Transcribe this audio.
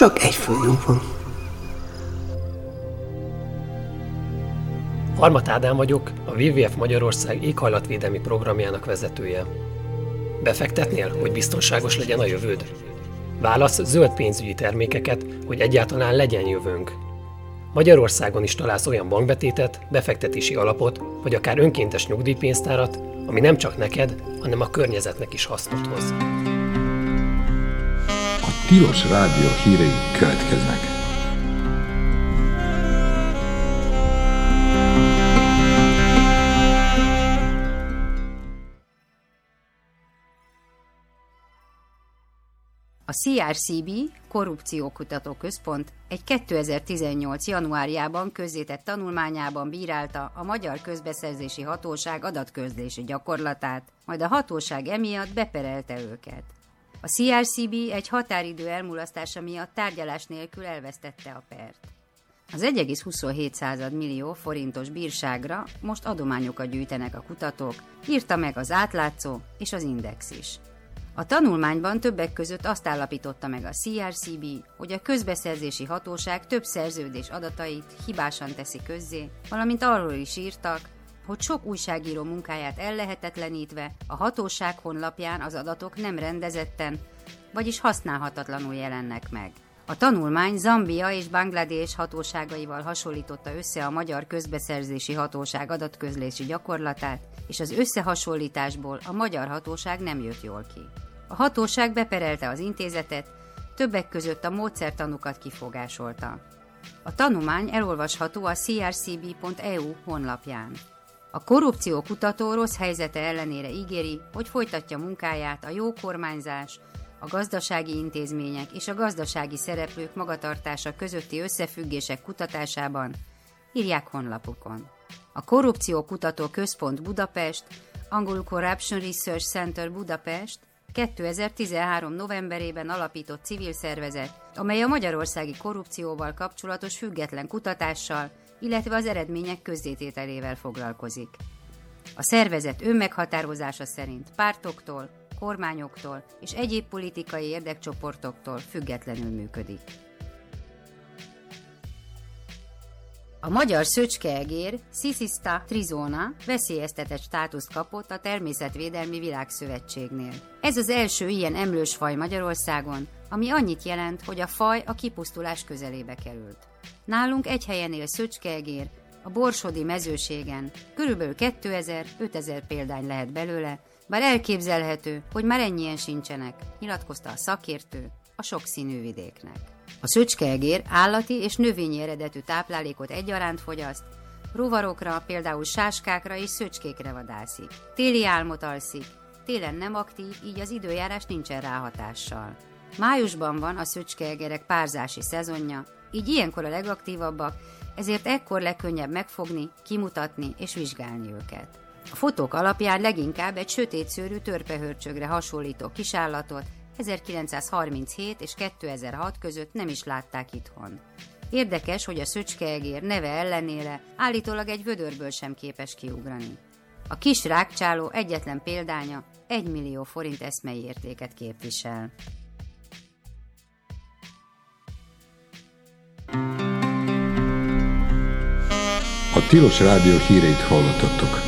Csak egy főnök van. Harmat Ádám vagyok, a WWF Magyarország éghajlatvédelmi programjának vezetője. Befektetnél, hogy biztonságos legyen a jövőd? Válasz zöld pénzügyi termékeket, hogy egyáltalán legyen jövőnk. Magyarországon is találsz olyan bankbetétet, befektetési alapot, vagy akár önkéntes nyugdíjpénztárat, ami nem csak neked, hanem a környezetnek is hasznot hoz. A Tilos Rádió hírei következnek. A CRCB Korrupciókutató Központ egy 2018. januárjában közzétett tanulmányában bírálta a Magyar Közbeszerzési Hatóság adatközlési gyakorlatát, majd a hatóság emiatt beperelte őket. A CRCB egy határidő elmulasztása miatt tárgyalás nélkül elvesztette a pert. Az 1,27 millió forintos bírságra most adományokat gyűjtenek a kutatók, írta meg az Átlátszó és az Index is. A tanulmányban többek között azt állapította meg a CRCB, hogy a közbeszerzési hatóság több szerződés adatait hibásan teszi közzé, valamint arról is írtak, hogy sok újságíró munkáját ellehetetlenítve a hatóság honlapján az adatok nem rendezetten, vagyis használhatatlanul jelennek meg. A tanulmány Zambia és Banglades hatóságaival hasonlította össze a Magyar Közbeszerzési Hatóság adatközlési gyakorlatát, és az összehasonlításból a magyar hatóság nem jött jól ki. A hatóság beperelte az intézetet, többek között a módszertanukat kifogásolta. A tanulmány elolvasható a crcb.eu honlapján. A korrupciókutató rossz helyzete ellenére ígéri, hogy folytatja munkáját a jó kormányzás, a gazdasági intézmények és a gazdasági szereplők magatartása közötti összefüggések kutatásában, írják honlapukon. A Korrupciókutató Központ Budapest, angolul Corruption Research Center Budapest 2013. novemberében alapított civil szervezet, amely a magyarországi korrupcióval kapcsolatos független kutatással, illetve az eredmények közzétételével foglalkozik. A szervezet önmeghatározása szerint pártoktól, kormányoktól és egyéb politikai érdekcsoportoktól függetlenül működik. A magyar szöcskeegér Cicista trizona veszélyeztetett státuszt kapott a Természetvédelmi Világszövetségnél. Ez az első ilyen emlős faj Magyarországon, ami annyit jelent, hogy a faj a kipusztulás közelébe került. Nálunk egy helyen él szöcskeegér, a Borsodi mezőségen, körülbelül 2000-5000 példány lehet belőle, bár elképzelhető, hogy már ennyien sincsenek, nyilatkozta a szakértő a sokszínű vidéknek. A szöcskeegér állati és növényi eredetű táplálékot egyaránt fogyaszt, rovarokra, például sáskákra és szöcskékre vadászik. Téli álmot alszik, télen nem aktív, így az időjárás nincsen rá hatással. Májusban van a szöcskeegerek párzási szezonja, így ilyenkor a legaktívabbak, ezért ekkor legkönnyebb megfogni, kimutatni és vizsgálni őket. A fotók alapján leginkább egy sötétszőrű törpehörcsögre hasonlító kisállatot 1937 és 2006 között nem is látták itthon. Érdekes, hogy a szöcskeegér neve ellenére állítólag egy vödörből sem képes kiugrani. A kis rágcsáló egyetlen példánya 1 millió forint eszmei értéket képvisel. A Tilos Rádió híreit hallottatok.